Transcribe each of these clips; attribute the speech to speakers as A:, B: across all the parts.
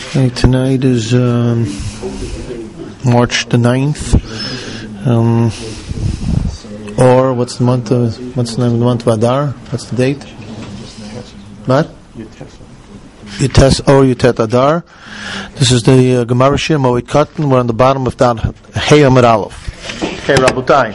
A: Okay, tonight is March the 9th. Or what's the name of the month of Adar? What's the date? What? Yutet Adar. This is the Gemara Shir Moed Katan. We're on the bottom of that Hey Amud Aleph. Okay, Rabotai.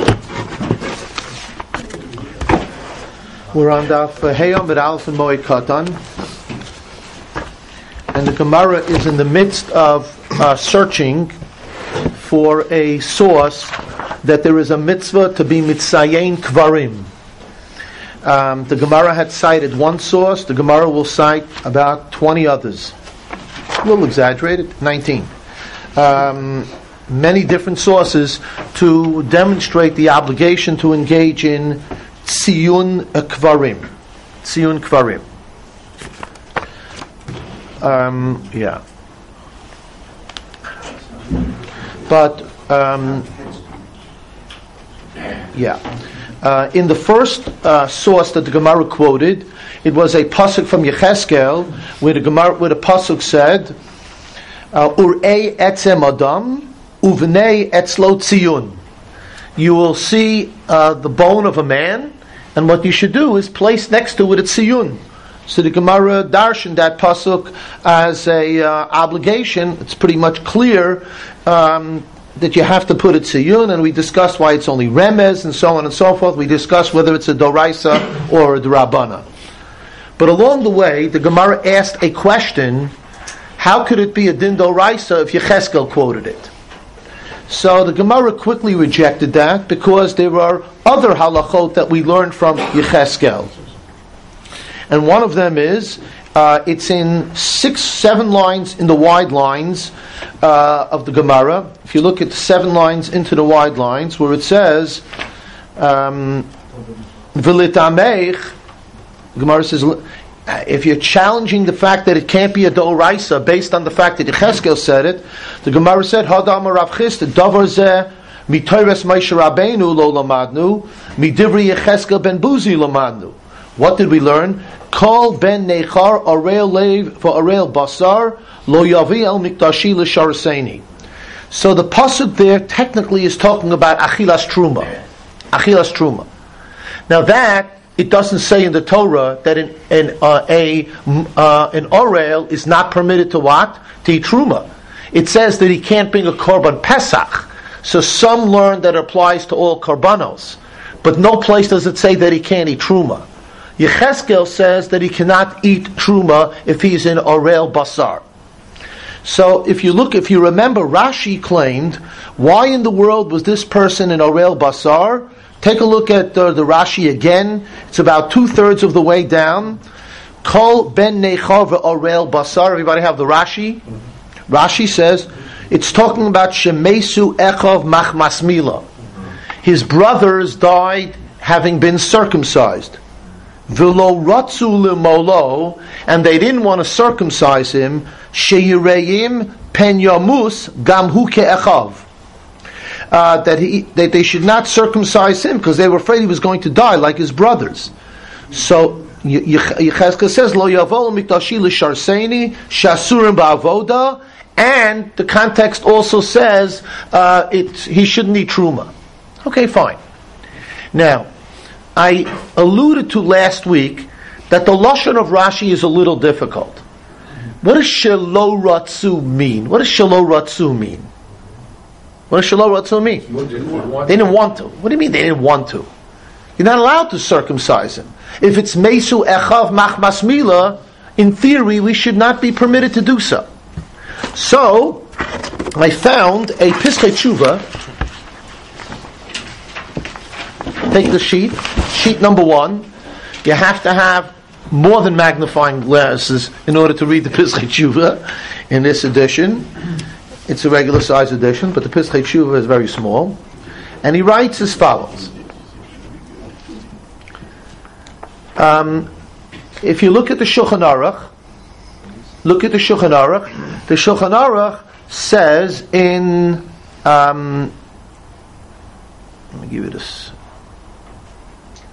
A: We're on the Hey Amud Aleph and Moed Katan. And the Gemara is in the midst of searching for a source that there is a mitzvah to be mitzayin kvarim. The Gemara had cited one source. The Gemara will cite about 20 others. A little exaggerated, 19. Many different sources to demonstrate the obligation to engage in tziyun kvarim. Tziyun kvarim. In the first source that the Gemara quoted, it was a pasuk from Yecheskel, where the pasuk said, "Urei etzem adam, uvnei etzlo tziyun." You will see the bone of a man, and what you should do is place next to it a tziyun. So the Gemara darshan that pasuk as a obligation. It's pretty much clear that you have to put a tziyun, and we discussed why it's only remez and so on and so forth. We discussed whether it's a doraisa or a drabana. But along the way, the Gemara asked a question: how could it be a din doraisa if Yecheskel quoted it? So the Gemara quickly rejected that because there are other halachot that we learned from Yecheskel. And one of them is, it's in 6-7 lines in the wide lines of the Gemara. If you look at the 7 lines into the wide lines, where it says, V'litameich, the Gemara says, if you're challenging the fact that it can't be a doraisa based on the fact that Yecheskel said it, the Gemara said, Hadam Rav Chisda, Davar zeh, mitoires Moshe Rabbeinu lo lamadnu, midivri Yecheskel ben Buzi lamadnu. What did we learn? Kol ben nechar arel lev for arel basar lo yavi el mikdashi l'sharaseni. So the pasuk there technically is talking about achilas truma. Achilas truma. Now that it doesn't say in the Torah that an orel is not permitted to what? To eat truma. It says that he can't bring a korban pesach. So some learn that it applies to all korbanos, but no place does it say that he can't eat truma. Yecheskel says that he cannot eat truma if he's in orel basar. So if you remember, Rashi claimed, why in the world was this person in orel basar? Take a look at the Rashi again. It's about 2/3 of the way down. Kol ben nechar ve'orel basar. Everybody have the Rashi? Rashi says it's talking about shemesu echav machmasmila. His brothers died having been circumcised. V'lo ratzu lemolo, and they didn't want to circumcise him. Sheyireim pen yamus gam hu ke'echav. That they should not circumcise him because they were afraid he was going to die like his brothers. So Yecheskel says lo yavol mikdashi l'sharseni shasurim ba'avoda, and the context also says he shouldn't eat truma. Okay, fine. Now, I alluded to last week that the lashon of Rashi is a little difficult. What does shelo ratzu mean? What does shelo ratzu mean? What does shelo ratzu mean? They didn't want to. What do you mean they didn't want to? You're not allowed to circumcise him. If it's mesu echav machmas mila, in theory we should not be permitted to do so. So I found a Piskei Tshuva. Take the sheet number 1. You have to have more than magnifying glasses in order to read the Piskei Tshuva in this edition. It's a regular size edition, but the Piskei Tshuva is very small. And he writes as follows. If you look at the Shulchan Aruch, the Shulchan Aruch says in, let me give you this.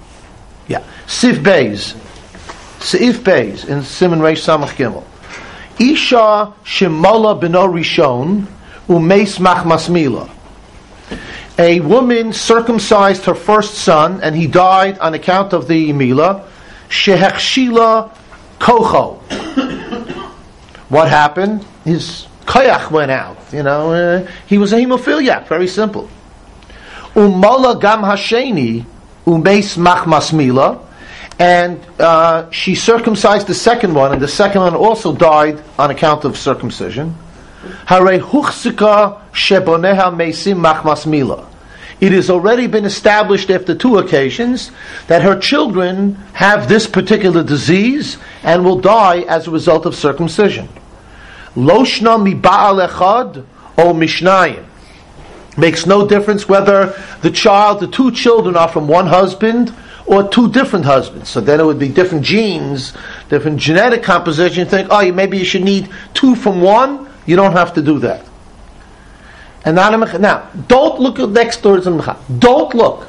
A: Sif Beis in Siman Reish Samach Gimel. Isha shemala beno rishon umeis machmas mila. A woman circumcised her first son, and he died on account of the mila. Shehechshila kocho. What happened? His koyach went out. He was a hemophiliac. Very simple. Umala gam hasheni umeis machmas mila. And she circumcised the second one, and the second one also died on account of circumcision. Hare huchsika sheboneha meisim machmas mila. It has already been established after 2 occasions that her children have this particular disease and will die as a result of circumcision. Loshna mi ba'al echad o mishnayim. Makes no difference whether the 2 children are from one husband or 2 different husbands. So then it would be different genes, different genetic composition. You think, maybe you should need 2 from one. You don't have to do that. And now, don't look at next words in Mechaber. Don't look.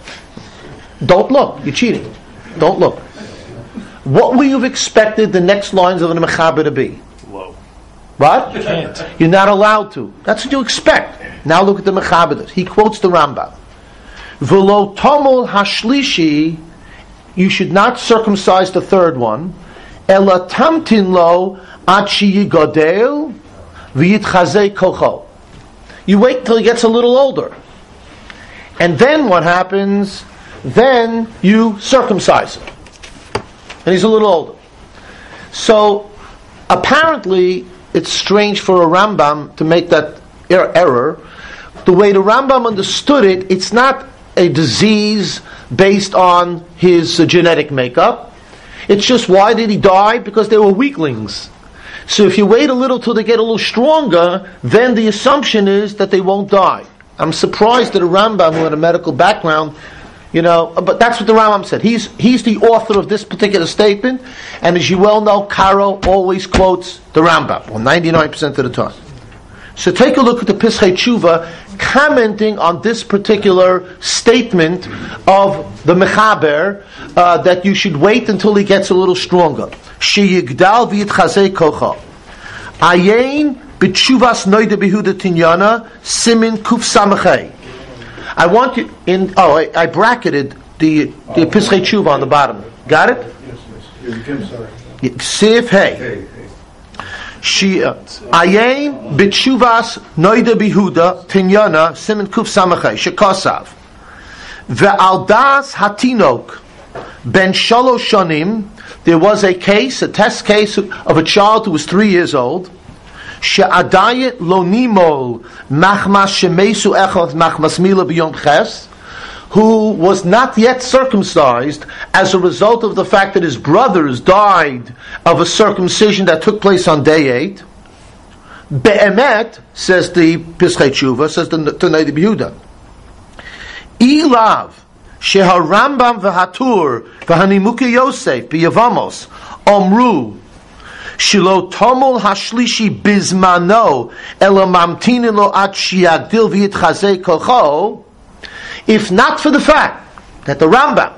A: You're cheating. Don't look. What would you have expected the next lines of the Mechaber to be?
B: Whoa.
A: What?
B: You can't.
A: You're not allowed to. That's what you expect. Now look at the Mechaber. He quotes the Rambam. V'lo tomol hashlishi. You should not circumcise the third one. Ela tamtin lo ad sheyigodel v'yitchazei kocho. You wait till he gets a little older. And then what happens? Then you circumcise him. And he's a little older. So, apparently, it's strange for a Rambam to make that error. The way the Rambam understood it, it's not a disease based on his genetic makeup. It's just, why did he die? Because they were weaklings. So if you wait a little till they get a little stronger, then the assumption is that they won't die. I'm surprised that a Rambam who had a medical background, but that's what the Rambam said. He's the author of this particular statement, and as you well know, Karo always quotes the Rambam, 99% of the time. So take a look at the Pischei Tshuva commenting on this particular statement of the Mechaber, that you should wait until he gets a little stronger. Sheyigdal v'yitchazei kocha. Ayin b'tshuvas noida behuda tinyana simin kuf samachay. I want you I bracketed the Pischei Tshuva on the bottom. Got it? Yes. Sif hey. Ayin b'tshuvas noida behuda tinyana simin kuf samachay shekosav ve'aldas hatinok ben shalosh shanim. There was a test case of a child who was 3 years old. She'adayet lo nimol machmas shemesu echad machmas mila b'yom ches, who was not yet circumcised as a result of the fact that his brothers died of a circumcision that took place on day 8. Be'emet, says the Pischei Tshuva, says the Tanei Yehuda, Ilav Sheharambam v'Hatur v'Hanimukei Yosef b'Yavamos Omru Shilo Tomol Hashlishi Bizmano Ela Mamtinin Lo Ad Shiagdil V'Yitchazei Kocho. If not for the fact that the Rambam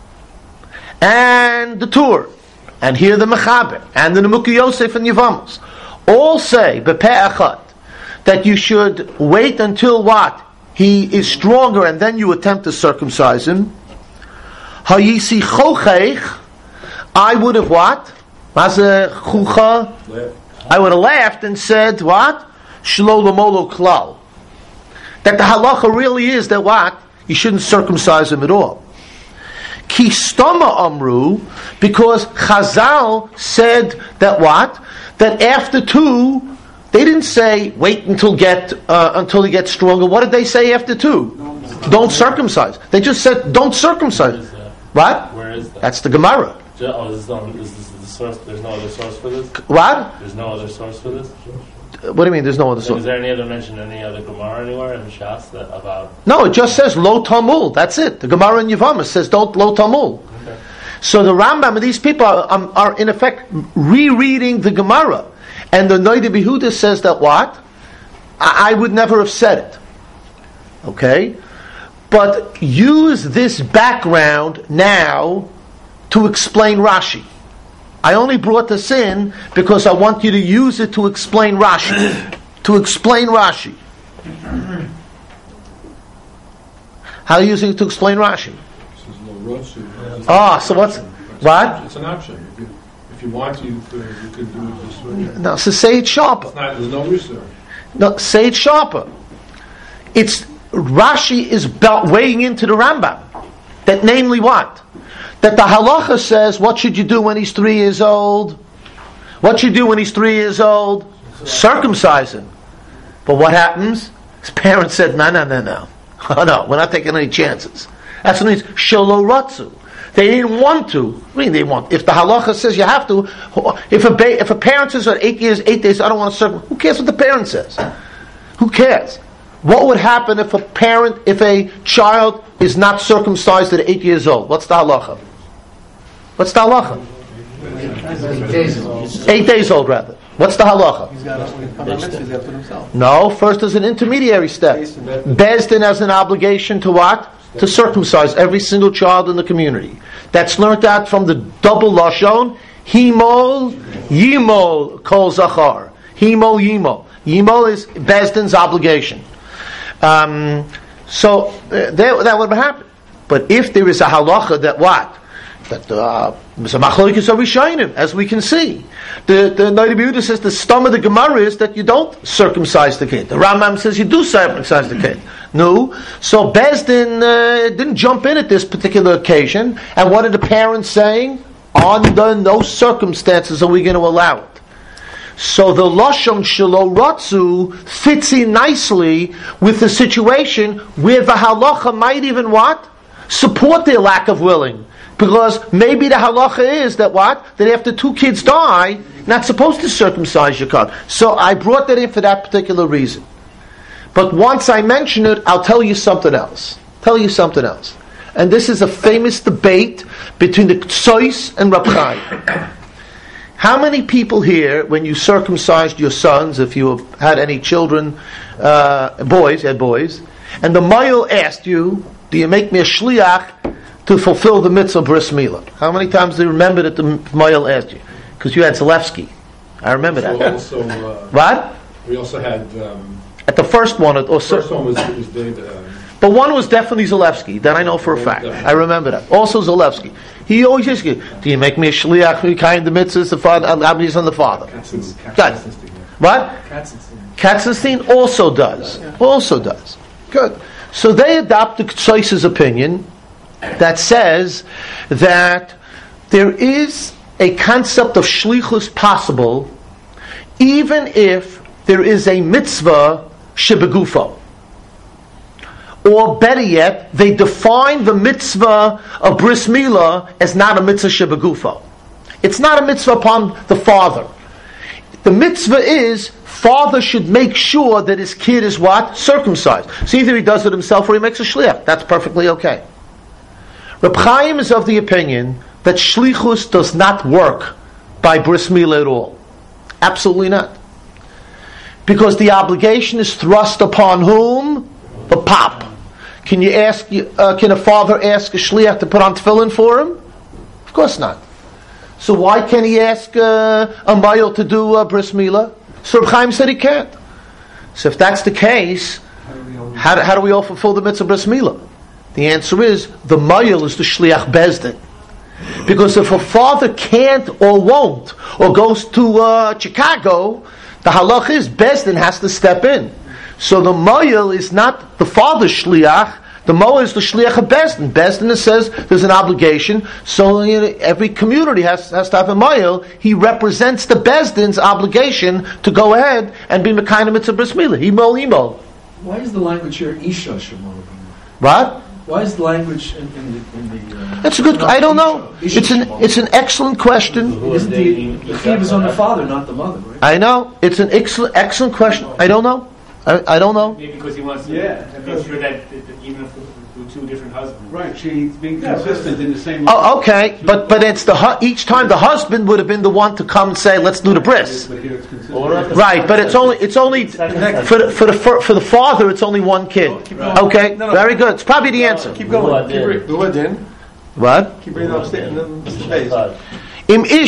A: and the Tur and here the Mechaber and the Nimukei Yosef and Yavamos all say B'Peh Echad that you should wait until what? He is stronger, and then you attempt to circumcise him. Hayisi chochech, I would have what? I would have laughed and said what? Shlo lamolo klal. That the halacha really is that what? You shouldn't circumcise him at all. Ki stoma amru, because Chazal said that what? That after 2, they didn't say wait until he gets stronger. What did they say after 2? Don't circumcise. They just said don't circumcise. What?
B: Where is that?
A: That's the Gemara.
B: Is this the source? There's no other source for this?
A: What?
B: There's no other source for this?
A: What do you mean? There's no other source?
B: Is there any other mention in any other Gemara anywhere in Shas about?
A: No, it just says lo tamul. That's it. The Gemara in Yevamos says don't lo tamul.
B: Okay.
A: So the Rambam and these people are in effect rereading the Gemara. And the Noida Behuda says that what? I would never have said it. Okay? But use this background now to explain Rashi. I only brought this in because I want you to use it to explain Rashi. To explain Rashi. How are you using it to explain Rashi? So what's... What?
C: It's an option. If you want to, you could do it this way.
A: No, so say it sharper.
C: There's no research.
A: No, say it sharper. It's Rashi is weighing into the Rambam. That namely what? That the halacha says, what should you do when he's 3 years old? What should you do when he's 3 years old? Circumcise him. But what happens? His parents said, no. Oh no, we're not taking any chances. That's what it means, shelo ratzu. They didn't want to. I mean, they want. If the halacha says you have to, if a parent says 8 years, 8 days, I don't want to serve. Who cares what the parent says? Who cares? What would happen if a child is not circumcised at 8 years old? What's the halacha? What's the halacha? 8 days old, rather. What's the halacha?
D: He's got to put himself.
A: No, first there's an intermediary step. Bezdin has an obligation to what? To circumcise every single child in the community. That's learned out from the double lashon, himol, yimol, kol zachar. Himol, yimol. Yimol is Bezdin's obligation. So that would happen. But if there is a halacha that what? That as we can see, the Noda B'Yehuda says the stum of the Gemara is that you don't circumcise the kid. The Rambam says you do circumcise the kid. No, so Bezdin didn't jump in at this particular occasion. And what are the parents saying? Under no circumstances are we going to allow it. So the Lashon Shelo Ratzu fits in nicely with the situation where the halacha might even what? Support their lack of willing. Because maybe the halacha is that what? That after 2 kids die, you're not supposed to circumcise your child. So I brought that in for that particular reason. But once I mention it, I'll tell you something else. And this is a famous debate between the Ktsois and Reb Chaim. How many people here, when you circumcised your sons, if you had any children, boys, and the Mayil asked you, do you make me a shliach to fulfill the mitzvah bris milah? How many times do you remember that the Mayil asked you? Because you had Zalewski. I remember that.
C: Also,
A: what?
C: We also had...
A: at the first one,
C: the first one was David.
A: But one was definitely Zalewski. That I know for a fact. I remember that. Also Zalewski. He always asks you, do you make me a shliach for kind the mitzvahs, the father, on the father?
C: Katzenstein.
A: What? Katzenstein also does. Also does. Good. So they adopt the Ktsois' opinion that says that there is a concept of shlichus possible even if there is a mitzvah shebegufo. Or better yet, they define the mitzvah of bris milah as not a mitzvah shebegufo. It's not a mitzvah upon the father. The mitzvah is father should make sure that his kid is what? Circumcised. So either he does it himself or he makes a shliach. That's perfectly okay. Reb Chaim is of the opinion that shlichus does not work by bris milah at all. Absolutely not. Because the obligation is thrust upon whom? The pop. Can a father ask a shliach to put on tefillin for him? Of course not. So why can't he ask a mayil to do bris milah? So Reb Chaim said he can't. So if that's the case, how do we all fulfill the mitzvah bris milah? The answer is the mayil is the shliach bezdin. Because if a father can't or won't or goes to Chicago, the halach is bezdin has to step in. So the mayil is not the father's shliach. The mayil is the shliach of bezdin. Bezdin says there's an obligation. So every community has to have a mayil. He represents the bezdin's obligation to go ahead and be mekayim mitzvah bris milah. Himol.
D: Why is the language here isha shemol?
A: What?
D: Why is the language in the
A: That's a good. I don't know. It's an excellent question.
D: Isn't the chiyuv is on the father, not the mother, right?
A: I know. It's an excellent question. I don't know. I don't know.
B: Maybe because he wants to make sure that even if with 2 different husbands.
E: Right, she's being consistent in the same.
A: Oh, okay, but it's each time the husband would have been the one to come and say, "Let's do the bris."
E: But here it's consistent.
A: Right, but it's only for the father. It's only 1 kid. Okay, very good. It's probably the answer.
E: Keep going. Keep bringing
A: What?
E: Keep bringing upstairs.
A: Im ish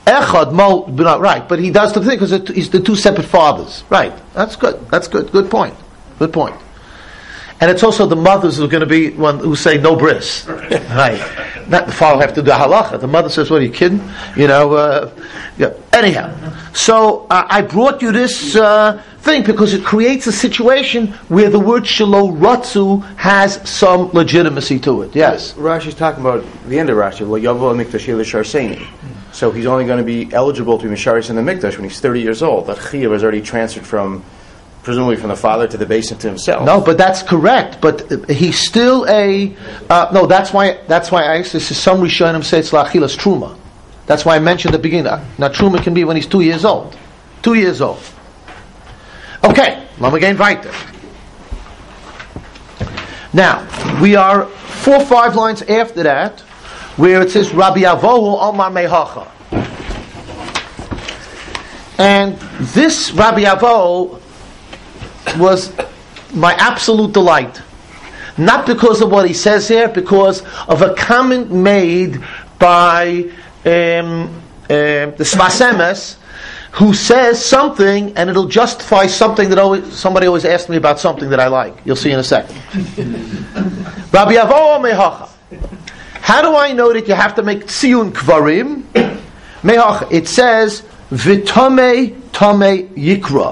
A: Echad Mo, right, but he does the thing because he's the two separate fathers. Right, that's good. That's good. Good point. Good point. And it's also the mothers who are going to be one who say no bris. Right. Not the father have to do halacha. The mother says, "What are you kidding?" Yeah. Anyhow, so I brought you this thing because it creates a situation where the word shelo ratzu has some legitimacy to it. Yes.
F: Rashi's talking about the end of Rashi. Yavo mikdash sharseni. So he's only going to be eligible to be misharis in the mikdash when he's 30 years old. That chiyuv has already transferred presumably from the father to the basin to himself.
A: No, but that's correct. But he's still a no. That's why I asked this. Some Rishonim say it's lachilas truma. That's why I mentioned at the beginning. Now truma can be when he's 2 years old. 2 years old. Okay, let me get weiter. Now we are 4 or 5 lines after that, where it says Rabbi Avohu Omar Mehacha, and this Rabbi Avohu was my absolute delight. Not because of what he says here, because of a comment made by the Sfas Emes, who says something and it'll justify something that somebody always asks me about something that I like. You'll see in a second. Rabbi Avohu Mehacha. How do I know that you have to make tziyun kvarim? Mehacha. It says v'tamei tamei yikra.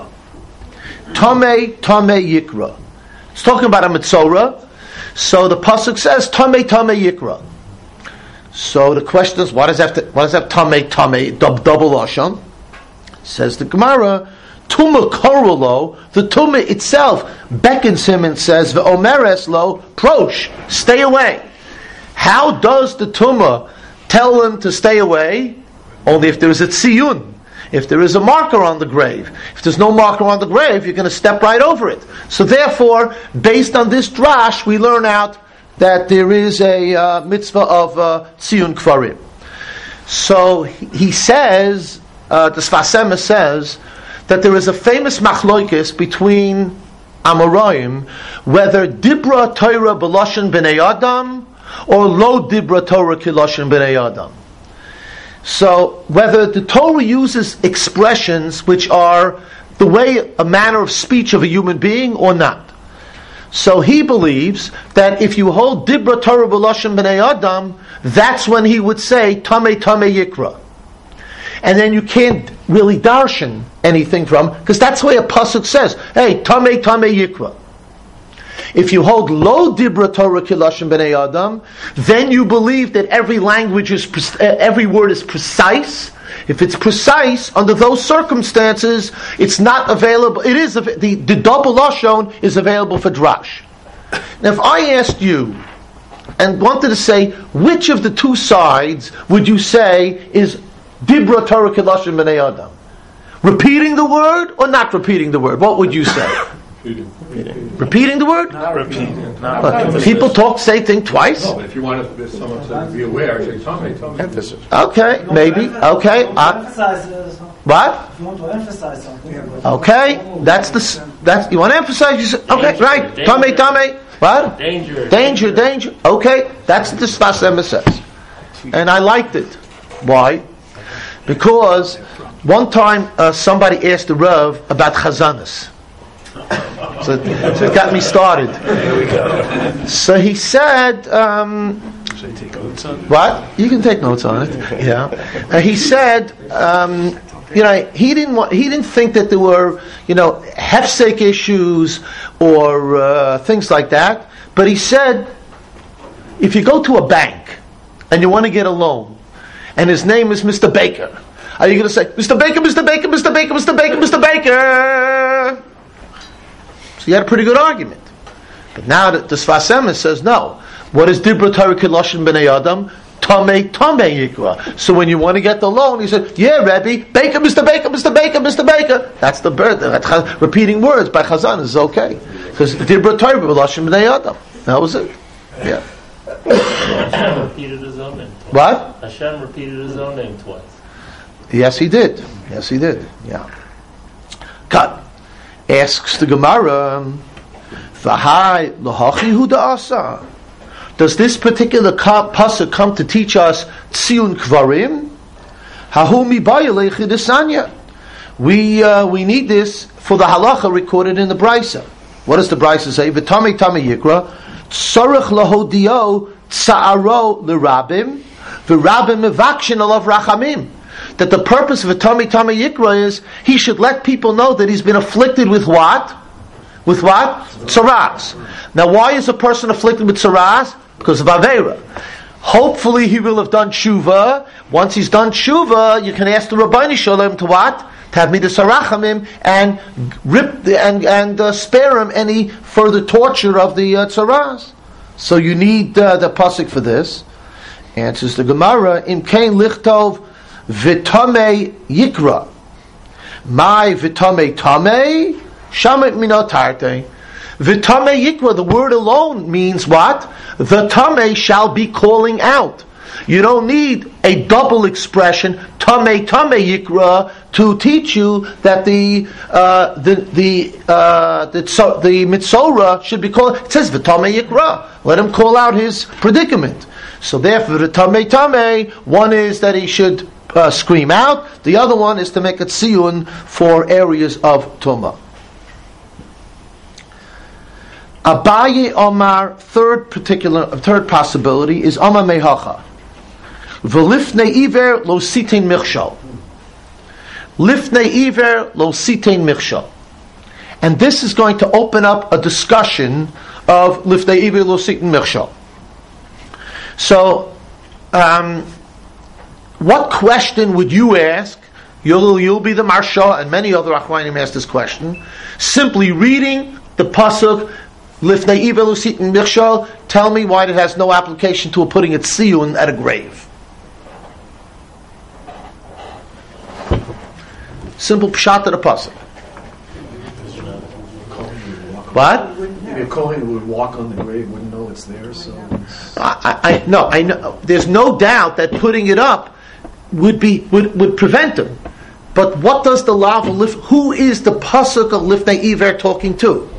A: Tamei yikra. It's talking about a mitzorah. So the pasuk says tamei yikra. So the question is, what does that tamei double lashon? Says the Gemara, tuma korolo. The tuma itself beckons him and says ve'omeres lo prosh, stay away. How does the tuma tell him to stay away? Only if there is a tziyun. If there is a marker on the grave. If there's no marker on the grave, you're going to step right over it. So therefore, based on this drash, we learn out that there is a mitzvah of tziyun kvarim. So he says, the Sfas Emes says, that there is a famous machloikis between Amoraim, whether dibra Torah b'lashon b'nei Adam, or lo dibra Torah kilashon b'nei Adam. So, whether the Torah uses expressions which are the way, a manner of speech of a human being or not. So he believes that if you hold Dibra Torah B'Lashon B'nei Adam, that's when he would say Tamei Yikra. And then you can't really darshan anything from, because that's the way a pasuk says, hey, Tamei Yikra. If you hold lo dibra Torah kilashon b'nei Adam, then you believe that every language every word is precise. If it's precise under those circumstances, it's not available. It is the double lashon is available for drash. Now, if I asked you and wanted to say which of the two sides would you say is dibra Torah kilashon b'nei Adam, repeating the word or not repeating the word, what would you say? Repeating the word?
B: Not repeating.
A: People say thing twice?
C: No, but if you want someone to be aware, say, Tommy.
F: Emphasis.
A: Okay, maybe. Okay. What?
G: If you want to emphasize something.
A: Okay, that's you want to emphasize. You say, okay, right. Tommy. What? Danger. Okay, that's what the Sfas Emes says, and I liked it. Why? Because one time somebody asked the Rav about chazanas. So it got me started.
B: There we go.
A: So he said,
C: Should I take notes on it?
A: what? You can take notes on it. Yeah. He said, he didn't think that there were, hefsek issues or things like that. But he said, if you go to a bank and you want to get a loan, and his name is Mr. Baker, are you going to say, Mr. Baker, Mr. Baker, Mr. Baker, Mr. Baker, Mr. Baker? So you had a pretty good argument. But now the Sfas Emes says, no. What is Dibra Torah Kiloshin B'nei Adam? Tamei Yikra. So when you want to get the loan, he said, yeah, Rebbe, Baker, Mr. Baker, Mr. Baker, Mr. Baker. That's the bird. Repeating words by Chazan is okay. Because Dibra Torah Kiloshin B'nei Adam. That was it. Yeah.
B: Hashem repeated his own name.
A: What?
B: Hashem repeated his own name twice.
A: Yes, he did. Yeah. Cut. Asks the Gemara, V'hai l'hachi hu da'asa. Does this particular pasuk come to teach us tziyun kvarim? Hahumi bayalei chidasanya. We need this for the halacha recorded in the Brisa. What does the Brisa say? V'tamei tamei yikra tzarich lahodio tza'aro l'rabim v'rabim mevakshin alav rachamim. That the purpose of a tamei yikra is he should let people know that he's been afflicted with what? With what? Tzaras. Now, why is a person afflicted with tzaras? Because of Aveira. Hopefully, he will have done tshuva. Once he's done tshuva, you can ask the Rabbeinu Shalom to what? To have midas harachamim and spare him any further torture of the tzaras. So you need the pasuk for this. Answers the Gemara: Im kein lichtov v'tamei yikra. My v'tamei tamei shamet minot tarte. V'tamei yikra. The word alone means what? The tamei shall be calling out. You don't need a double expression, tamei yikra, to teach you that the mitzora should be called. It says v'tamei yikra. Let him call out his predicament. So therefore, the tamei, one is that he should scream out. The other one is to make a tziyun for areas of tumah. Abaye Omar, third possibility is Omar Mehacha. V'lifnei iver lo sitein michshal. Lifnei iver lo sitein michshal. And this is going to open up a discussion of lifnei iver lo sitein michshal. So, what question would you ask? You'll be the Marsha, and many other Achronim ask this question. Simply reading the pasuk Lifnei iver lo sitein michshal. Tell me why it has no application to putting a tziyun at a grave. Simple pshat of the pasuk. What?
D: Maybe a Kohen would walk on the grave, wouldn't know it's there. So
A: I know. There's no doubt that putting it up would prevent him. But what does the law of lift? Who is the pasuk of Lifnei iver talking to?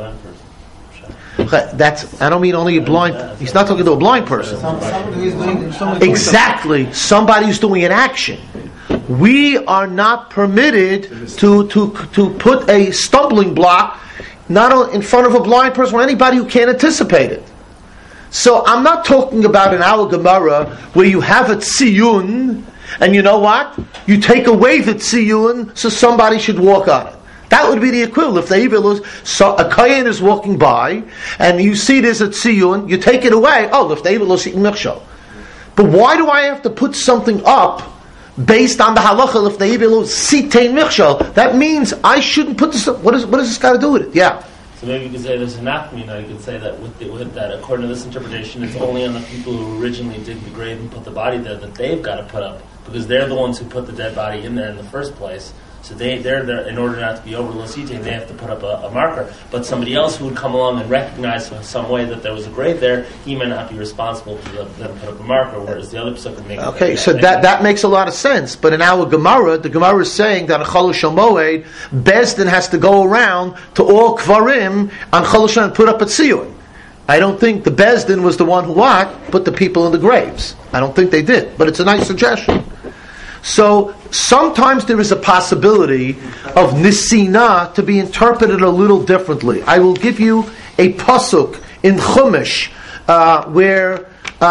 A: I don't mean only a blind. He's not talking to a blind person. Exactly, somebody who's doing an action. We are not permitted to put a stumbling block not only in front of a blind person or anybody who can't anticipate it. So I'm not talking about an our Gemara where you have a tziyun and you know what? You take away the tziyun so somebody should walk on it. That would be the equivalent. If a kohen is walking by and you see there's a tziyun, you take it away. Oh, if they lo sitein michshal. But why do I have to put something up based on the halacha if they lo sitein michshal? That means I shouldn't put this up. What does this got to do with it? Yeah.
B: So maybe you could say there's an anathema. You could say that with that, according to this interpretation, it's only on the people who originally dig the grave and put the body there that they've got to put up, because they're the ones who put the dead body in there in the first place. So they're there, in order not to be over Losite, they have to put up a marker. But somebody else who would come along and recognize in some way that there was a grave there, he may not be responsible to them put up a marker, whereas the other person would make
A: okay, so that makes a lot of sense. But in our Gemara, the Gemara is saying that on Chol Moed, Bezdin has to go around to all Kvarim on Chol and put up a tziyun. I don't think the Bezdin was the one who put the people in the graves. I don't think they did. But it's a nice suggestion. So sometimes there is a possibility of nisina to be interpreted a little differently. I will give you a pasuk in Chumash where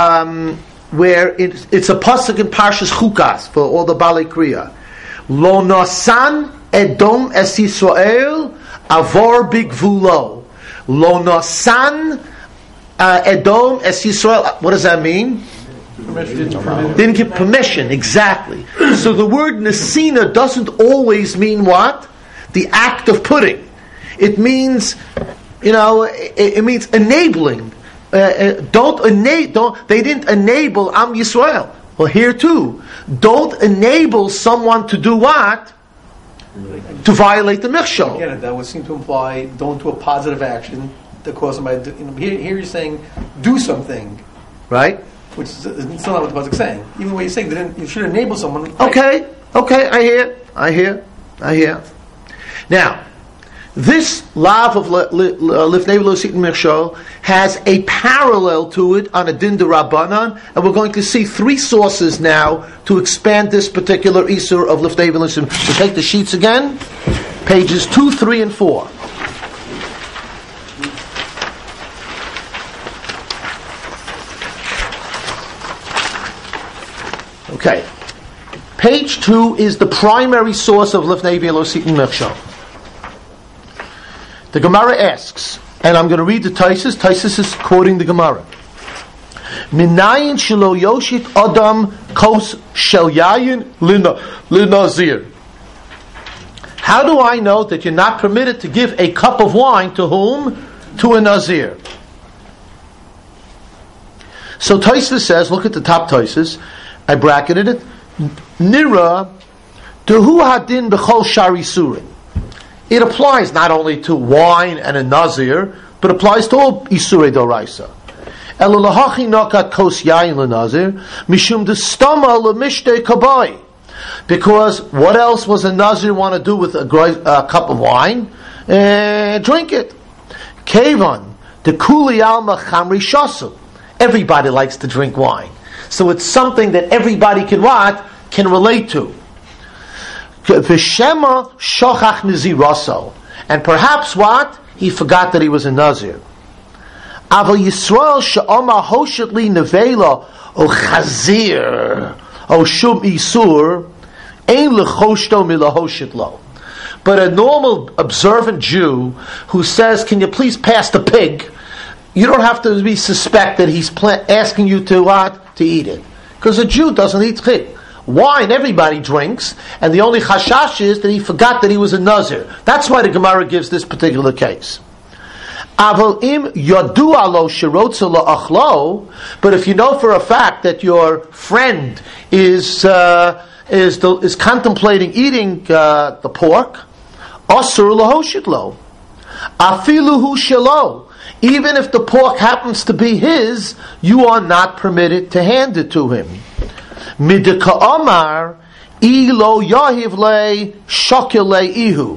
A: it's a pasuk in Parshas Chukas for all the Balei Kriya. Lo nasan Edom es Yisrael avor bigvulo. Lo nasan Edom es Yisrael. What does that mean? Didn't give permission, exactly. So the word nesina doesn't always mean what? The act of putting. It means, it means enabling. They didn't enable Am Yisrael. Well, here too, don't enable someone to do what? To violate the michshol.
D: Again, that would seem to imply don't do a positive action that causes them. Here you're saying do something,
A: right?
D: Which is still not what the pasuk is saying. Even when you're saying you should enable someone.
A: Okay, I hear. Now, This lav of lifnei v'lo sitin mechshol has a parallel to it on a din d'Rabbanan, and we're going to see 3 sources now to expand this particular isur of lifnei v'lo sitin. So take the sheets again, pages 2, 3, and 4. Okay, page 2 is the primary source of lifnei v'lo sitin mechshol. The Gemara asks, and I'm going to read the Taisus. Taisus is quoting the Gemara. Minayin shelo yoshit adam kos shel yayin linazir. How do I know that you're not permitted to give a cup of wine to whom? To a nazir. So Taisus says, look at the top Taisus. I bracketed it. Nira dehu hadin b'chol shari surin. It applies not only to wine and a nazir, but applies to all isurei doraisa. Elulahachi nakat kos yayin lenazir mishum destama lemishtei kabai. Because what else was a nazir want to do with a cup of wine? Drink it. Kevan the kuli alma chamri shasu. Everybody likes to drink wine, so it's something that everybody can relate to. V'shema shochach niziraso, and perhaps what? He forgot that he was a nazir. Aval Yisrael she'oma hoshet li nevela o chazir o shum isur ein lechoshto milahoshet lo. But a normal observant Jew who says, "Can you please pass the pig?" You don't have to be suspect that he's asking you to what? To eat it, because a Jew doesn't eat pig. Wine everybody drinks, and the only chashash is that he forgot that he was a nazir. That's why the Gemara gives this particular case. Aval im yadu alo shirotza la'achlo, but if you know for a fact that your friend is contemplating eating the pork, asur lahoshit lo, afilu hu shelo. Even if the pork happens to be his, you are not permitted to hand it to him. Midika Omar ilo yahiv le shokile ihu.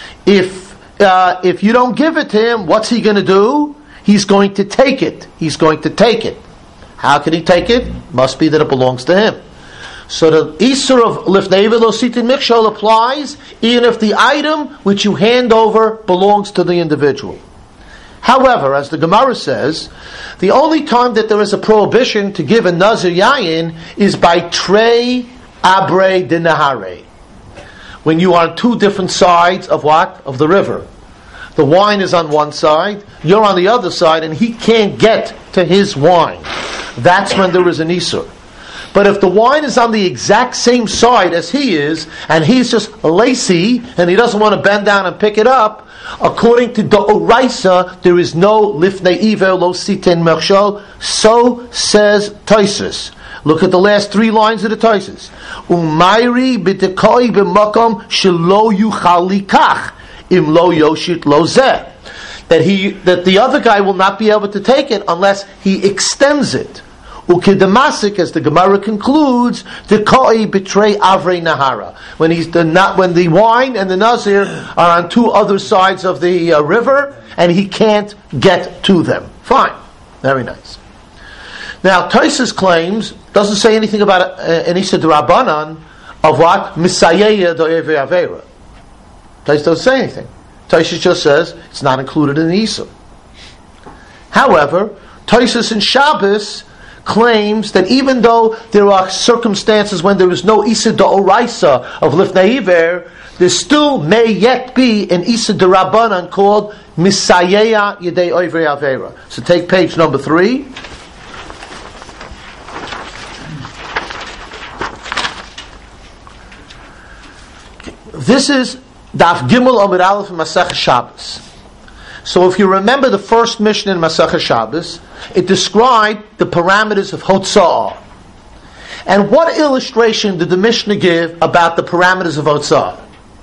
A: If you don't give it to him, what's he going to do? He's going to take it. He's going to take it. How can he take it? Must be that it belongs to him. So the Isur of lifnei v'lo sitin mechshol applies even if the item which you hand over belongs to the individual. However, as the Gemara says, the only time that there is a prohibition to give a nazir yayin is by trei abre de nahare. When you are on 2 different sides of what? Of the river. The wine is on one side, you're on the other side, and he can't get to his wine. That's when there is an isur. But if the wine is on the exact same side as he is, and he's just lazy, and he doesn't want to bend down and pick it up, according to the Oraisa, there is no lifnei iver lo sitin mechshol. So says Taisus. Look at the last 3 lines of the Taisus. Umayri b'tekoi b'makom shelo yuchal likach im lo yoshit lo zeh. That the other guy will not be able to take it unless he extends it. Ukidamasik, as the Gemara concludes, the koi betray avrei nahara. When the wine and the nazir are on 2 other sides of the river, and he can't get to them. Fine, very nice. Now Taisus claims doesn't say anything about an Isur d'Rabbanan of what misayeya do'evei avera. Taisus doesn't say anything. Taisus just says it's not included in the Isur. However, Taisus in Shabbos claims that even though there are circumstances when there is no Isur d'Oraisa of lifnei iver, there still may yet be an Isur d'Rabbanan called Misayeya Yedei Oivei Avera. So take page number 3. This is Daf Gimel Amud Aleph in Masechah Shabbos. So if you remember the first Mishnah in Masechah Shabbos, it described the parameters of Hotza'ah. And what illustration did the Mishnah give about the parameters of Hotza'ah?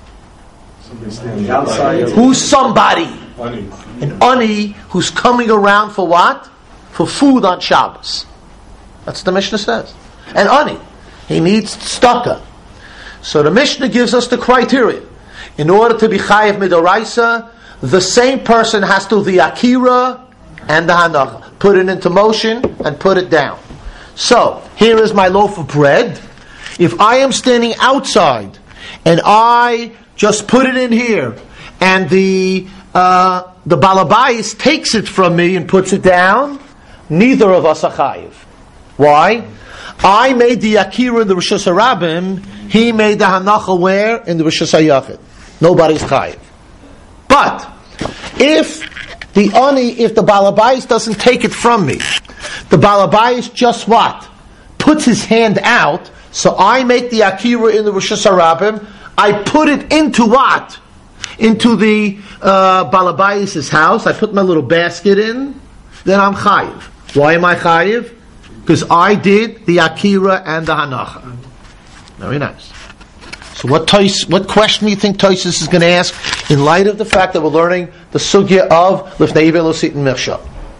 A: Who's somebody? An ani who's coming around for what? For food on Shabbos. That's what the Mishnah says. An ani. He needs tzedakah. So the Mishnah gives us the criteria. In order to be chayiv midoraisa, the same person has to do the akira and the hanacha. Put it into motion and put it down. So, here is my loaf of bread. If I am standing outside and I just put it in here and the balabais takes it from me and puts it down, neither of us are chayiv. Why? I made the akira in the Rosh Hashanah, he made the hanacha where? In the Rosh Hashanah. Nobody's chayiv. But if the balabais doesn't take it from me, the balabais just what? Puts his hand out, so I make the akira in the Rosh Hashanah, I put it into what? Into the balabais' house, I put my little basket in, then I'm chayiv. Why am I chayiv? Because I did the akira and the hanacha. Very nice. So what question do you think Tosfos is going to ask in light of the fact that we're learning the sugya of Lifnei Iver Lo Sit and Mirsha?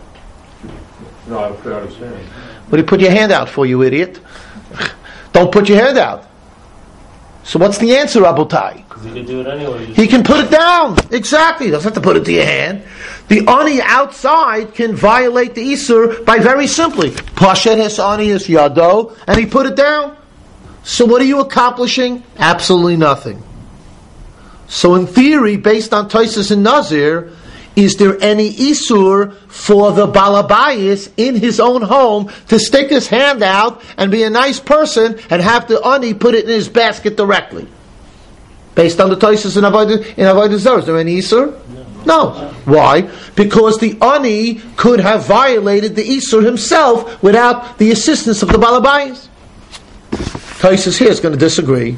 C: No, I don't understand.
A: What do you put your hand out for, you idiot? Don't put your hand out. So what's the answer, Rabotai?
B: Because he can do it anyway.
A: He can put it down. Exactly. He doesn't have to put it to your hand. The ani outside can violate the Isur by very simply, Pashet his ani is yado, and he put it down. So what are you accomplishing? Absolutely nothing. So in theory, based on Tosfos and Nazir, is there any Isur for the Balabayas in his own home to stick his hand out and be a nice person and have the ani put it in his basket directly? Based on the Tosfos in Avodah Zarah, is there any Isur? No. Why? Because the ani could have violated the Isur himself without the assistance of the Balabayas. Tosfos here is going to disagree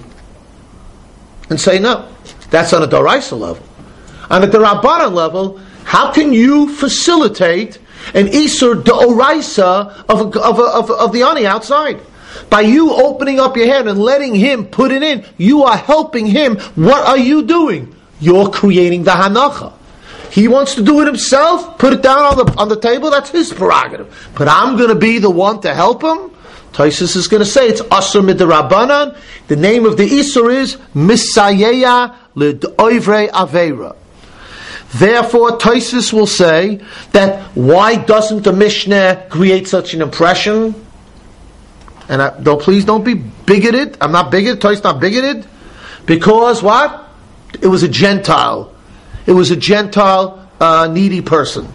A: and say no. That's on a Doraisa level. On a Rabbanan level, how can you facilitate an Isur Doraisa of the ani outside? By you opening up your hand and letting him put it in, you are helping him. What are you doing? You're creating the hanacha. He wants to do it himself, put it down on the table, that's his prerogative. But I'm going to be the one to help him? Tosfos is going to say it's Asur Midrabanan. The name of the Isur is Misayeya L'Oivrei Aveira. Therefore, Tosfos will say that why doesn't the Mishnah create such an impression? And please don't be bigoted. I'm not bigoted. Tosfos not bigoted. Because what? It was a Gentile. It was a Gentile needy person.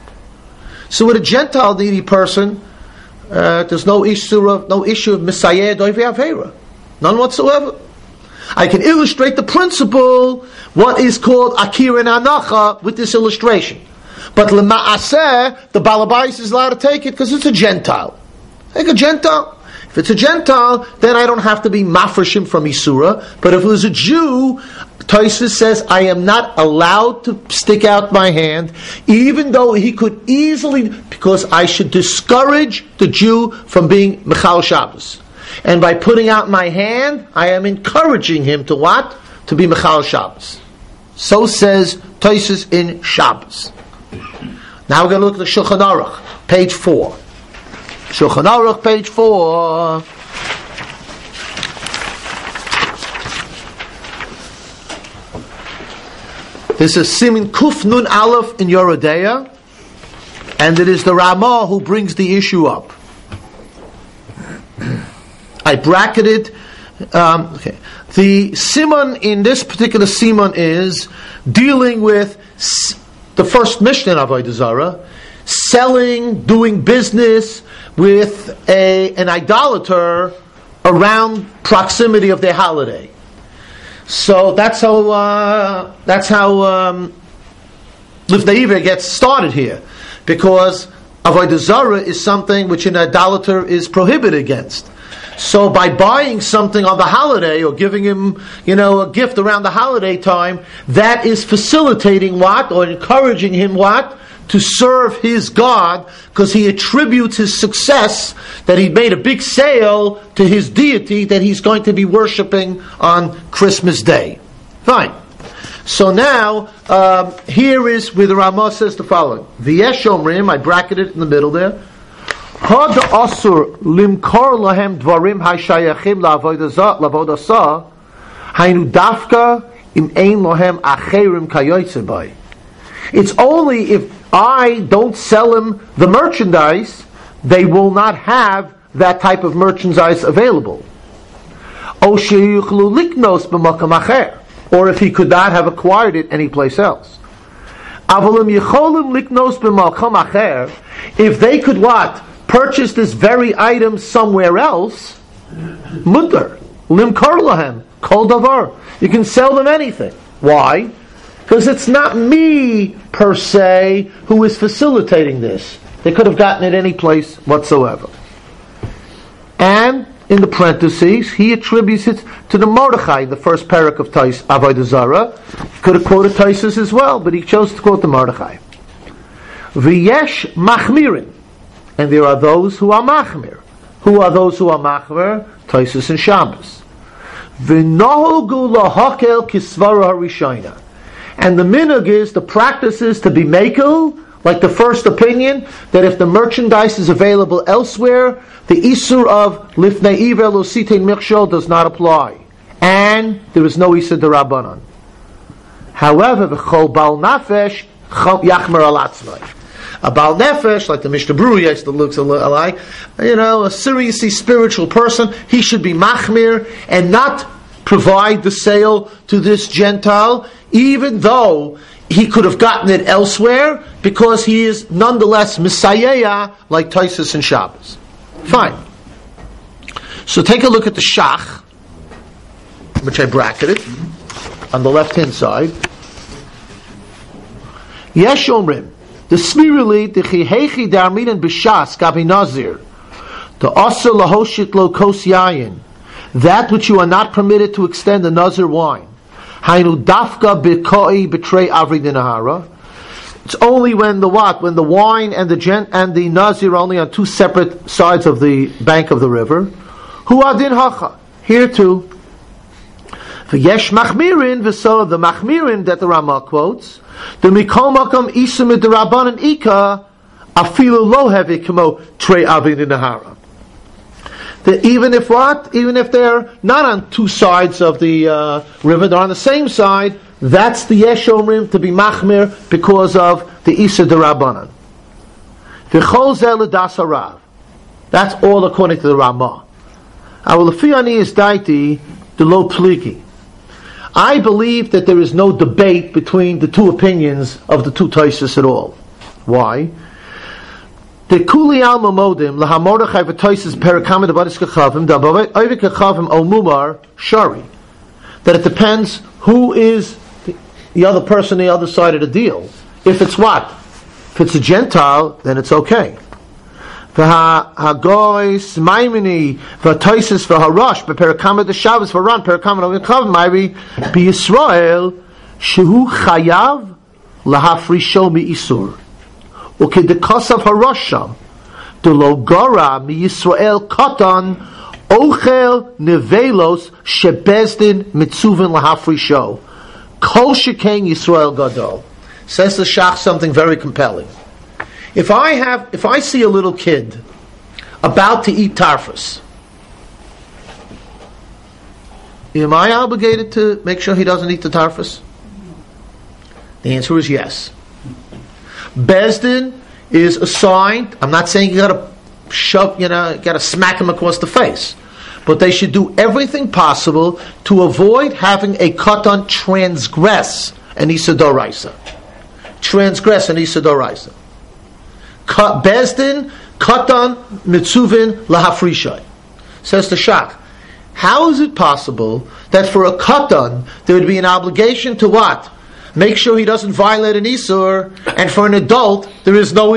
A: So with a Gentile needy person, there's no issue of Misayeh Doivei Aveira. None whatsoever. I can illustrate the principle, what is called Akira and Anacha, with this illustration. But L'ma'aseh, the Balabais is allowed to take it because it's a Gentile. Take a Gentile. If it's a Gentile, then I don't have to be mafreshim from Isura. But if it was a Jew, Tosfos says, I am not allowed to stick out my hand, even though he could easily, because I should discourage the Jew from being Mechal Shabbos. And by putting out my hand, I am encouraging him to what? To be Mechal Shabbos. So says Tosfos in Shabbos. Now we're going to look at the Shulchan Aruch, page 4. Shulchan Aruch, page 4. This is Simin Kuf Nun Aleph in Yoredeya, and it is the Ramah who brings the issue up. I bracketed. Okay. The Simon in this particular Simon is dealing with the first Mishnah in Avodah Zarah, selling, doing business with an idolater around proximity of their holiday. So that's how Lifnei Iver gets started here, because Avodah Zarah is something which an idolater is prohibited against. So by buying something on the holiday or giving him, a gift around the holiday time, that is facilitating what? Or encouraging him what? To serve his God, because he attributes his success, that he made a big sale, to his deity that he's going to be worshipping on Christmas Day. Fine. So now, here is where the Ramah says the following. V'yesh omrim, I bracketed it in the middle there. Had asur limkor lahem dvarim hashayachim la'avodah sa, hainu dafka im ein lahem acherim kayotzei bay. It's only if I don't sell him the merchandise, they will not have that type of merchandise available. Or if he could not have acquired it anyplace else. If they could what? Purchase this very item somewhere else, mutter, limkar lahem, kol davar. You can sell them anything. Why? Because it's not me, per se, who is facilitating this. They could have gotten it any place whatsoever. And in the parentheses, he attributes it to the Mordechai, the first parak of Tais Avodah Zarah. He could have quoted Taisus as well, but he chose to quote the Mordechai. V'yesh machmirin. And there are those who are machmir. Who are those who are machmir? Taisus and Shabbos. V'nohogu lahakel kisvara harishayna. And the minhag is, the practice is to be mekel, like the first opinion, that if the merchandise is available elsewhere, the isur of lifnei iver lo sitein michshol does not apply. And there is no isur derabanan. However, v'chol bal nafesh yachmer al atzmai. A bal nefesh, like the Mishnah Berurah used to look like, a seriously spiritual person, he should be machmir and not provide the sale to this Gentile, even though he could have gotten it elsewhere, because he is nonetheless Messiah, like Taisus and Shabbos. Fine. So take a look at the Shach, which I bracketed, on the left-hand side. Yesh omrim, the Smirili, the Chihechi Darminan B'Shas, Gabi Nazir, the Aser Lahoshit Lo Kos Yayin, that which you are not permitted to extend a Nazir wine. Hainu Dafka B'Koi B'Trei Avri Dinahara. It's only when the what? When the wine and the Nazir are only on two separate sides of the bank of the river. Hu Adin Hacha. Here too. V'yesh Machmirin, v'so the Machmirin that the Ramah quotes, the Mikol Makam Isim D'Rabbanan Ika Afilu Lo Hevi Kamo Trei Avri Dinahara. That even if they're not on two sides of the river, they're on the same side, that's the Yesh Omrim to be machmir because of the Isa D'Rabbanan. V'chol zeh l'das harav. That's all according to the Ramah. Our Lefiani is daiti the lo pligi. I believe that there is no debate between the two opinions of the two Taisus at all. Why? The kuli alma modim lahamordechai v'toises perikamid abadis kachavim dabavit oivik kachavim omumar shari. That it depends who is the other person on the other side of the deal. If it's what? If it's a Gentile, then it's okay. V'hagois maimini v'toises v'harash b'perikamid the v'ran perikamid omikhavim mayri b'Yisrael shehu chayav lahafrisho mi'isur. Ukidekasav harasham the logara mi Yisrael katan ochel nevelos shebezdin mitzuvin lahafrisho kol shekain Yisrael gadol. Says the Shach something very compelling. If I see a little kid about to eat tarfus, am I obligated to make sure he doesn't eat the tarfus? The answer is yes. Bezdin is assigned. I'm not saying you got to shove, got to smack him across the face, but they should do everything possible to avoid having a katan transgress an Issa Doraisa. Transgress an Issa Doraisa. Bezdin katan mitzuvin lahafrishai. Says the Shach. How is it possible that for a katan there would be an obligation to what? Make sure he doesn't violate an Isur, and for an adult, there is no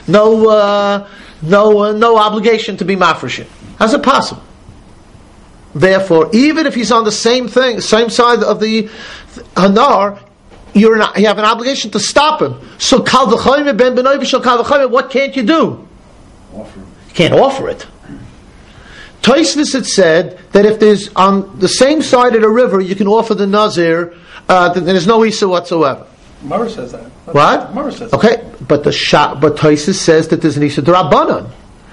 A: obligation to be mafreshin. How's it possible? Therefore, even if he's on the same side of the Hanar, you have an obligation to stop him. So, kal v'choyme ben benoy v'shel kal v'choyme, what can't you do? You can't offer it. Tosfos had said that if there's on the same side of the river, you can offer the Nazir. There's no Isa whatsoever.
D: Mara says that.
A: What?
D: Mara says
A: okay,
D: that.
A: but Tosfos says that there's an Isa D'Rabbanan.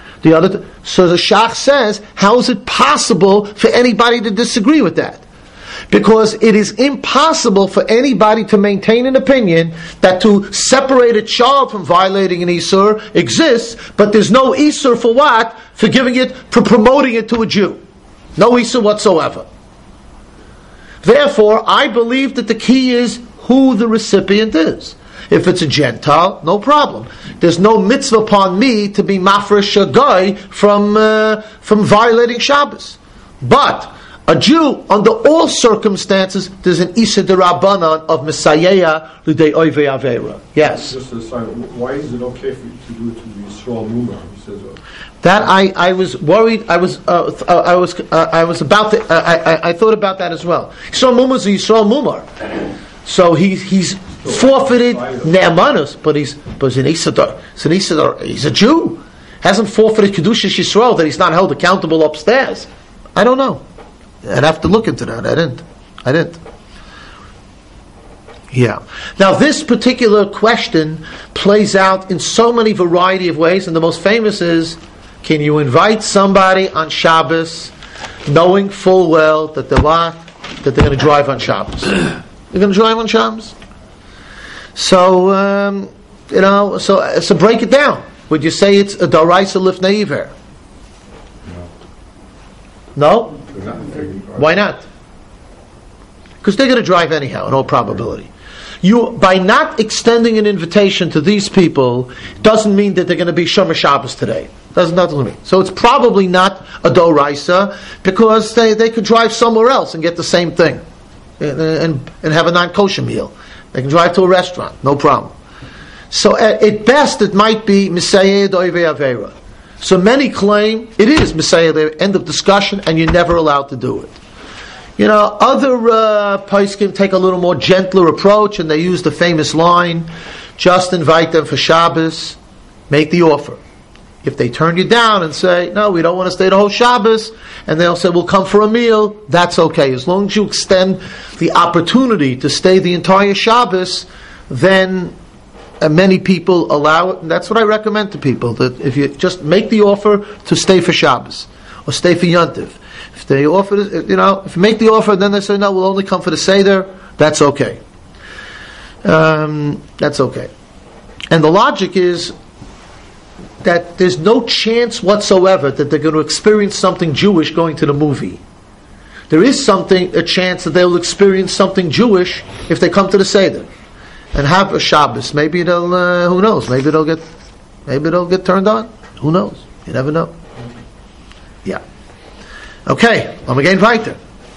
A: So the Shach says, how is it possible for anybody to disagree with that? Because it is impossible for anybody to maintain an opinion that to separate a child from violating an Isur exists, but there's no Isur for what? For giving it, for promoting it to a Jew. No Isur whatsoever. Therefore, I believe that the key is who the recipient is. If it's a Gentile, no problem. There's no mitzvah upon me to be mafresh a guy from violating Shabbos. But a Jew, under all circumstances, there's an Isa de Rabbanan of Messiah l'dei oivei avera. Yes.
C: Just a side, why is it okay for you to do it to the Yisrael Mumar? He says,
A: that I was worried. I was about to. I thought about that as well. Yisrael Mumar is a Yisrael Mumar, so he's forfeited ne'amanus, but he's an Isadar. He's a Jew. Hasn't forfeited Kedushas Yisrael that he's not held accountable upstairs. I don't know. I'd have to look into that. I didn't. Yeah. Now this particular question plays out in so many variety of ways, and the most famous is, can you invite somebody on Shabbos knowing full well that they're going to drive on Shabbos? They're going to drive on Shabbos? So, so break it down. Would you say it's a daraisa lifnei iver? No? Why not? Because they're going to drive anyhow, in all probability. You, by not extending an invitation to these people, doesn't mean that they're going to be Shomer Shabbos today. Doesn't mean. So it's probably not a doraisa, because they could drive somewhere else and get the same thing, and have a non-kosher meal. They can drive to a restaurant, no problem. So at best it might be Misayed Oivei Avera. So many claim it is Misayed, end of discussion, and you're never allowed to do it. Other poskim take a little more gentler approach, and they use the famous line, just invite them for Shabbos, make the offer. If they turn you down and say, no, we don't want to stay the whole Shabbos, and they'll say, we'll come for a meal, that's okay. As long as you extend the opportunity to stay the entire Shabbos, then many people allow it, and that's what I recommend to people, that if you just make the offer to stay for Shabbos, or stay for Yontiv. If they offer, if you make the offer, then they say, no, we'll only come for the Seder, that's okay. That's okay. And the logic is that there's no chance whatsoever that they're going to experience something Jewish going to the movie. There is a chance that they'll experience something Jewish if they come to the Seder and have a Shabbos. Maybe they'll, who knows? Maybe they'll get turned on. Who knows? You never know. Yeah. Okay, I'm again weiter.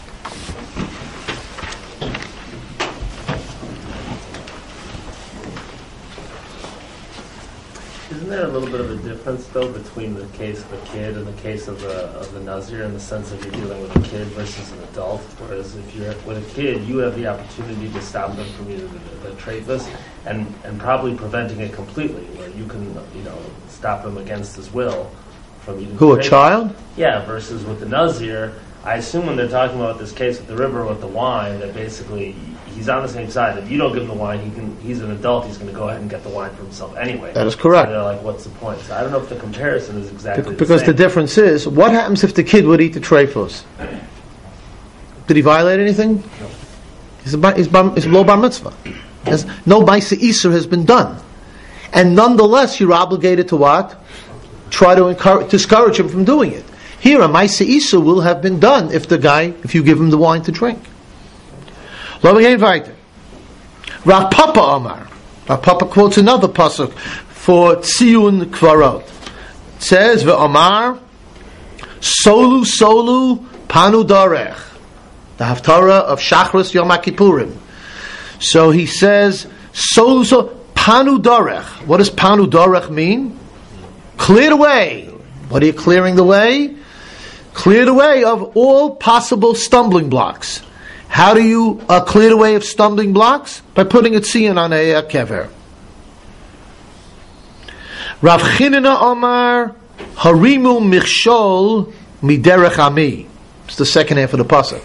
B: Isn't there a little bit of a difference, though, between the case of a kid and the case of the Nazir, in the sense that you're dealing with a kid versus an adult? Whereas if you're with a kid, you have the opportunity to stop them from either the treifus and probably preventing it completely, where you can stop them against his will from eating.
A: Who, a child?
B: Yeah, versus with the Nazir, I assume when they're talking about this case with the river with the wine, that basically he's on the same side. If you don't give him the wine, he's an adult, he's going to go ahead and get the wine for himself anyway.
A: That is correct.
B: So they're like, what's the point? So I don't know if the comparison is exactly
A: because
B: the same.
A: The difference is, what happens if the kid would eat the treifos? Did he violate anything? No. He's low bar mitzvah. No Maisa Isur has been done. And nonetheless, you're obligated to what? Try to discourage him from doing it. Here, a Maisa Isur will have been done if you give him the wine to drink. Rav Papa Omar. Rav Papa quotes another pasuk for Tziyun Kvarot. It says, "Ve'omar solu panu darech." The Haftarah of Shachris Yom HaKippurim. So he says, "Solu panu darech." What does panu darech mean? Clear the way. What are you clearing the way? Clear the way of all possible stumbling blocks. How do you clear the way of stumbling blocks? By putting a tzion on a kever. Rav Chinina Omar Harimu Michshol Miderech Ami. It's the second half of the pasuk.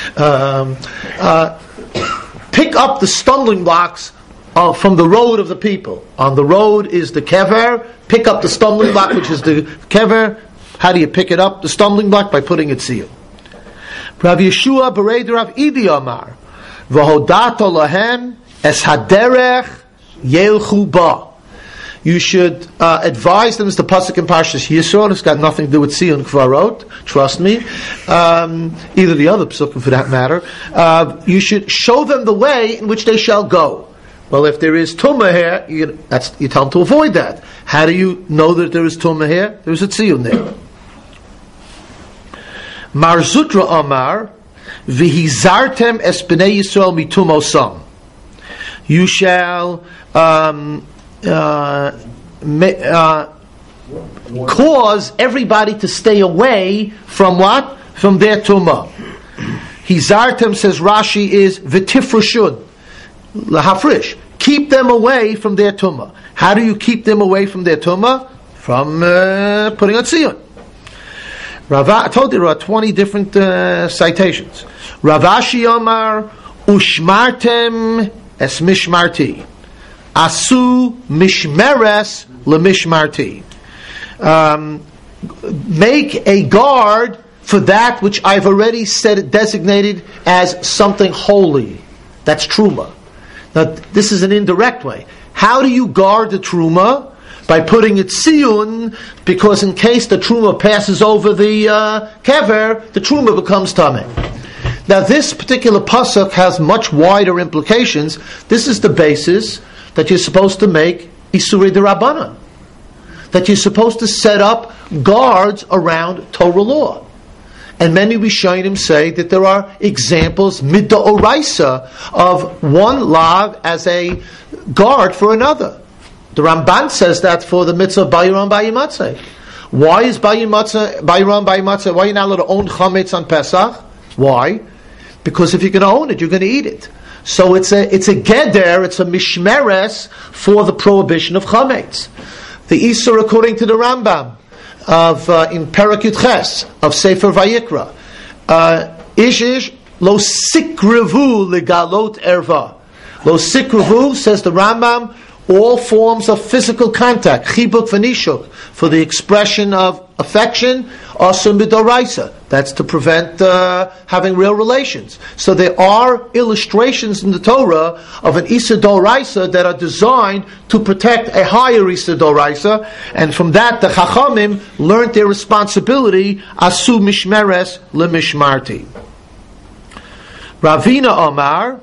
A: Pick up the stumbling blocks from the road of the people. On the road is the kever. Pick up the stumbling block, which is the kever. How do you pick it up? The stumbling block, by putting it seal. Rav Yeshua Bereder Rav Idi Amar, V'hodato lahem es haderech yelchu ba. You should advise them, as the pasuk in Parshas Yisro. It's got nothing to do with Sion Kvarot. Trust me. Either the other pasukim, for that matter. You should show them the way in which they shall go. Well, if there is tumah here, you tell them to avoid that. How do you know that there is tumah here? There is a tziyun there. Mar Zutra Amar v'hizartem es bnei Yisrael mitumosam. You shall cause everybody to stay away from what? From their tumah. Hizartem, says Rashi, is v'tifrushun, lahafrish. Keep them away from their tumah. How do you keep them away from their tumah? From putting on tziyun. I told you there are 20 different citations. Ravashi Amar ushmartem es mishmarti. Asu mishmeres lemishmarti. Make a guard for that which I've already said designated as something holy. That's truma. Now, this is an indirect way. How do you guard the truma? By putting it siyun, because in case the truma passes over the kever, the truma becomes tameh. Now, this particular pasuk has much wider implications. This is the basis that you're supposed to make isurei d'Rabbanan, that you're supposed to set up guards around Torah law. And many Rishonim say that there are examples mid'oraisa of one lav as a guard for another. The Ramban says that for the mitzvah of Bayiram Bayimatzeh. Why is Bayiram Bayimatzeh? Why are you not allowed to own chametz on Pesach? Why? Because if you're going to own it, you're going to eat it. So it's a geder, it's a mishmeres for the prohibition of chametz. The Isur, according to the Rambam, of in Perek Yud Ches of Sefer Vayikra, ish lo sikrevu legalot erva. Lo sikrevu, says the Rambam, all forms of physical contact, chibuk v'nishuk, for the expression of affection, asur midoraisa. That's to prevent having real relations. So there are illustrations in the Torah of an Issa Doraisa that are designed to protect a higher Issa Doraisa, and from that the Chachamim learned their responsibility, asu mishmeres lemishmarti. Ravina Amar,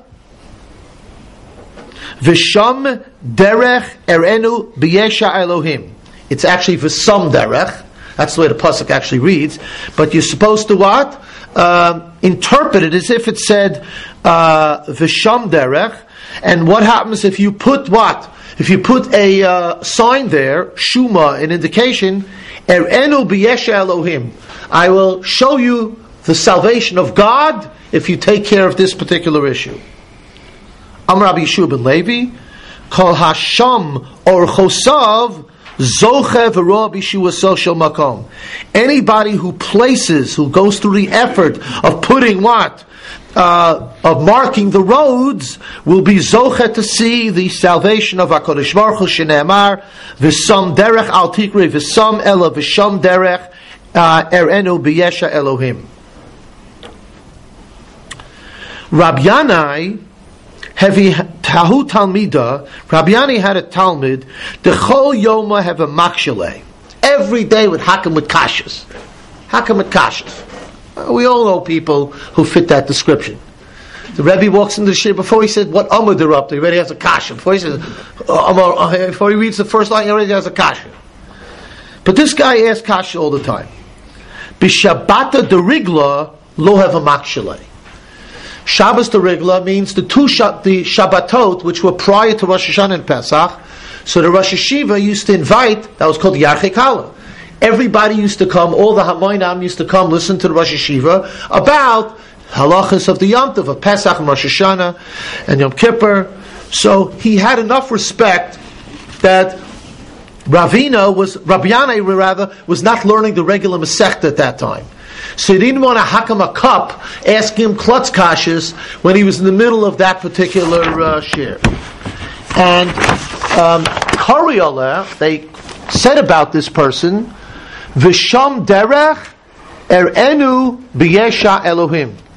A: V'sham derech erenu b'yesha Elohim. It's actually v'sam derech. That's the way the pasuk actually reads. But you're supposed to what? Interpret it as if it said v'sham derech. And what happens if you put what? If you put a sign there, shuma, an indication, erenu b'yesha Elohim. I will show you the salvation of God if you take care of this particular issue. Amar Rabbi Yeshua ben Levi, Kol Hasham or Chosav Zoche v'roh b'shua social makom. Anybody who goes through the effort of putting what? Of marking the roads, will be zoche to see the salvation of HaKadosh Baruch Hu, shene'emar, v'sam derech al tikri, v'sam ela, v'sham derech erenu b'yesha Elohim. Rabbi Yanai, Heavy Tahu Talmida, Rabbi Yanai had a Talmud, the Chol Yoma have a Makshale. Every day with Hakam with Kashas. Hakam with Kashas. We all know people who fit that description. The Rebbe walks into the shir, before he said what Amud they're up to, he already has a Kasha. Before he says, before he reads the first line, he already has a Kasha. But this guy asks Kasha all the time. Bishabata de Rigla lo have a Makshale. Shabbos the Rigla means the Shabbatot, which were prior to Rosh Hashanah and Pesach. So the Rosh Hashiva used to invite, that was called Yarchei Kala. Everybody used to come, all the Hamoinam used to come listen to the Rosh Hashiva about halachas of the Yom Tov, of Pesach and Rosh Hashanah and Yom Kippur. So he had enough respect that Rabbi Yanai was not learning the regular Masechta at that time. So he didn't want to hakam a cup, ask him klutz kashas when he was in the middle of that particular shir. And Karioleh, they said about this person, V'sham derech erenu b'yesha Elohim.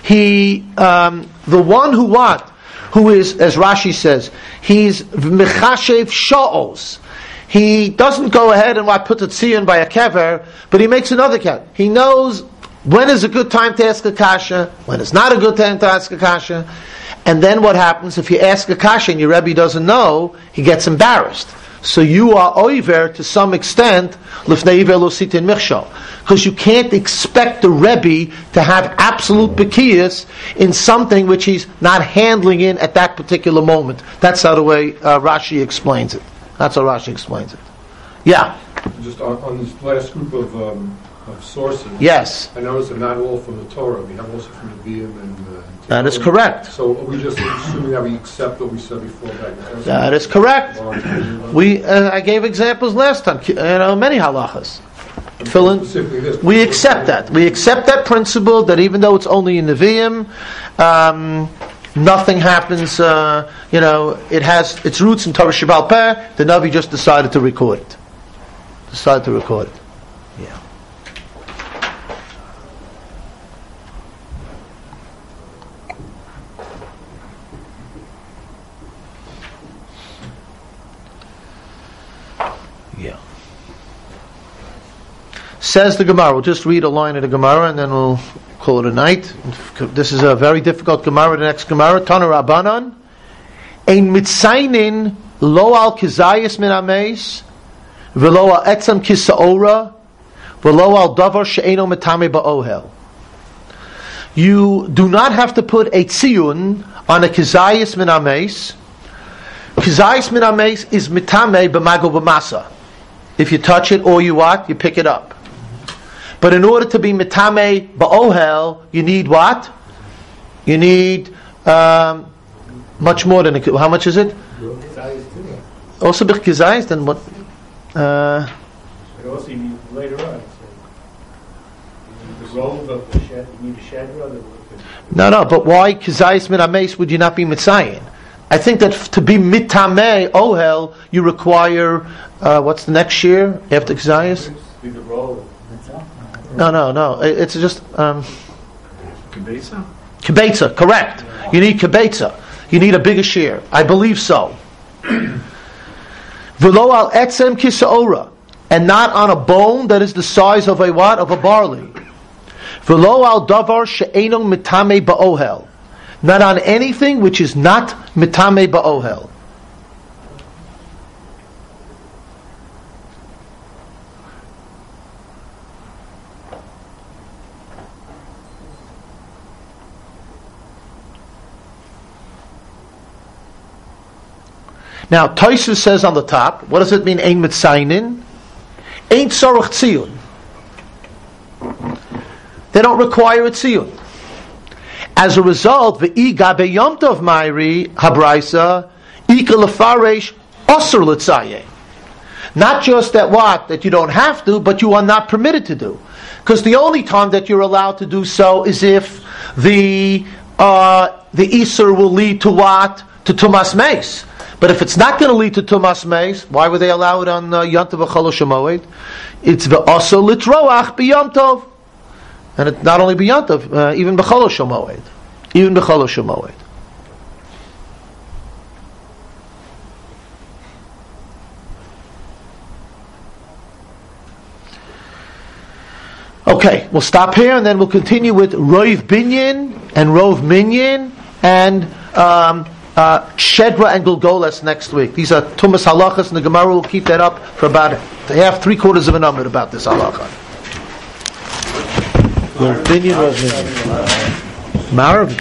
A: the one who what? Who is, as Rashi says, he's mechashev sha'os. He doesn't go ahead and put a tzion by a kever, but he makes another kever. He knows when is a good time to ask a kasha, when is not a good time to ask a kasha. And then what happens if you ask a kasha and your Rebbe doesn't know, he gets embarrassed. So you are oiver to some extent, lifnei iver lo sitin michshol, because you can't expect the Rebbe to have absolute bekiyas in something which he's not handling in at that particular moment. That's how the way Rashi explains it. That's how Rashi explains it. Yeah.
C: Just on this last group of sources.
A: Yes.
C: I noticed they're not all from the Torah. We have also from the Vim and.
A: That is correct.
C: So are we just assuming that we accept what we said before?
A: That is correct. I gave examples last time. Many halachas. We accept that. We accept that principle that even though it's only in Nevi'im, nothing happens. It has its roots in Torah Sheba'al Peh. The Navi just decided to record it. Yeah. Yeah. Says the Gemara. We'll just read a line of the Gemara and then we'll call it a night. This is a very difficult Gemara. The next Gemara, Tana Rabbanan, Ein mitzainin lo al kizayis min ameis, v'lo al etzem kisa'ora, v'lo al davar she'eno metame ba'ohel. You do not have to put a tziyun on a kizayis min ameis. Kizayis min ameis is mitame b'mago b'masa. If you touch it or you pick it up. But in order to be mitame ba'ohel, you need what? You need much more than how much is it? Also bich kizayis, then what?
E: But also you need later on. The robe of the shed, you need a shed rather.
A: No. But why kizayis min ameis would you not be mitzayin? I think that to be mitame ohel, you require what's the next year after kizayis?
E: The robe.
A: No. It's just
C: Kibetza?
A: Kibetza, correct. You need kibetza. You need a bigger share. I believe so. V'lo al etzem kisa'ora, and not on a bone that is the size of a what? Of a barley. V'lo al davar she'eno mitame ba'ohel, not on anything which is not mitame ba'ohel. Now, Tosfos says on the top, what does it mean, Ein mitzainin? Ein tzorach tziyun. They don't require a tziyun. As a result, v'i gabe yom tov ma'iri habraisa, ika lefaresh osur l'tzayin. Not just that you don't have to, but you are not permitted to do. Because the only time that you're allowed to do so is if the Isur will lead to what? To Tumas Meis. But if it's not going to lead to Tumas Meis, why would they allow it on Yom Tov v'Chol Shemoed? It's also litroach b'Yom Tov, and it's not only b'Yom Tov, even b'Chol Shemoed, Okay, we'll stop here and then we'll continue with Rov Binyan and Rov Minyan and Shedra and Gulgoles next week. These are Tumas halachas, and the Gemara will keep that up for about half, 3/4 of a number about this halacha. Rov Binyan, Rov Minyan. Marav.